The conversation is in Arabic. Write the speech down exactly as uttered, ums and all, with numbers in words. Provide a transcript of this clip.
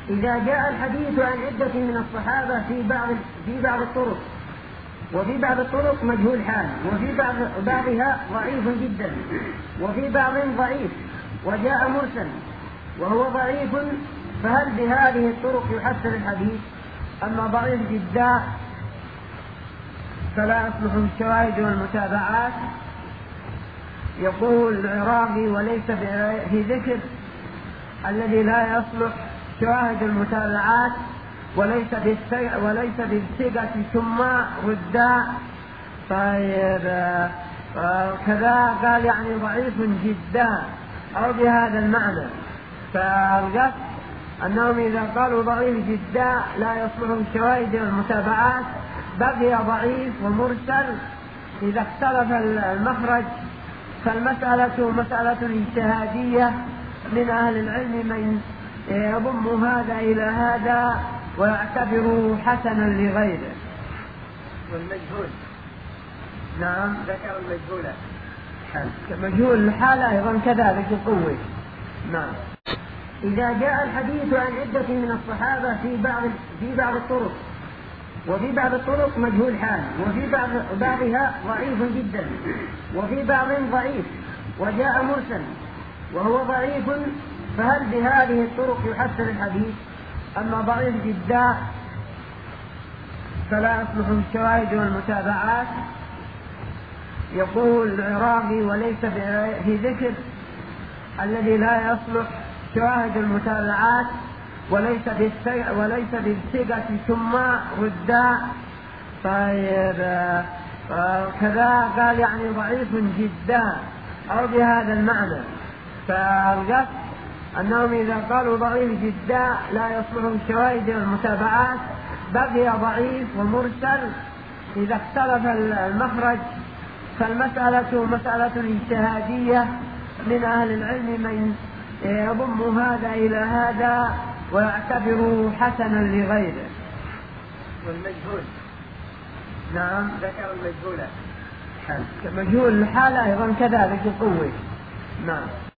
إذا جاء الحديث عن عدة من الصحابة في بعض في بعض الطرق، وفي بعض الطرق مجهول حال، وفي بعض بعضها ضعيف جدا، وفي بعض ضعيف وجاء مرسل وهو ضعيف، فهل بهذه الطرق يحسن الحديث؟ أما ضعيف جدا فلا يصلح الشواهد والمتابعات. يقول العراقي: وليس في ذكر الذي لا يصلح شواهد المتابعات، وليس وليس بالصيغة ثم ردا. طيب كذا قال يعني ضعيف جدا أو بهذا المعنى، فالقصد أنهم إذا قالوا ضعيف جدا لا يصلح الشواهد والمتابعات بقي ضعيف ومرسل. إذا اختلف المخرج فالمسألة مسألة اجتهادية من أهل العلم من يضم هذا إلى هذا ويعتبره حسنا لغيره. والمجهول نعم ذكر المجهولة مجهول الحال أيضا كذلك يقوي. نعم. إذا جاء الحديث عن عدة من الصحابة في بعض في بعض الطرق، وفي بعض الطرق مجهول حال، وفي بعض بعضها ضعيف جدا، وفي بعض ضعيف وجاء مرسل وهو ضعيف، فهل بهذه الطرق يحسن الحديث؟ أما ضعيف جدا فلا يصلح الشواهد والمتابعات. يقول العراقي: وليس في ذكر الذي لا يصلح شواهد المتابعات، وليس وليس بالصيغة ثم ردا. طيب كذا قال يعني ضعيف جدا أو بهذا المعنى، فالقصد أنهم إذا قالوا ضعيف جدا لا يصلح الشواهد والمتابعات بقي ضعيف ومرسل. إذا اختلف المخرج فالمسألة مسألة اجتهادية من أهل العلم من يضم هذا إلى هذا ويعتبره حسنا لغيره. والمجهول نعم ذكر المجهولة مجهول الحال أيضا كذلك يقوي. نعم.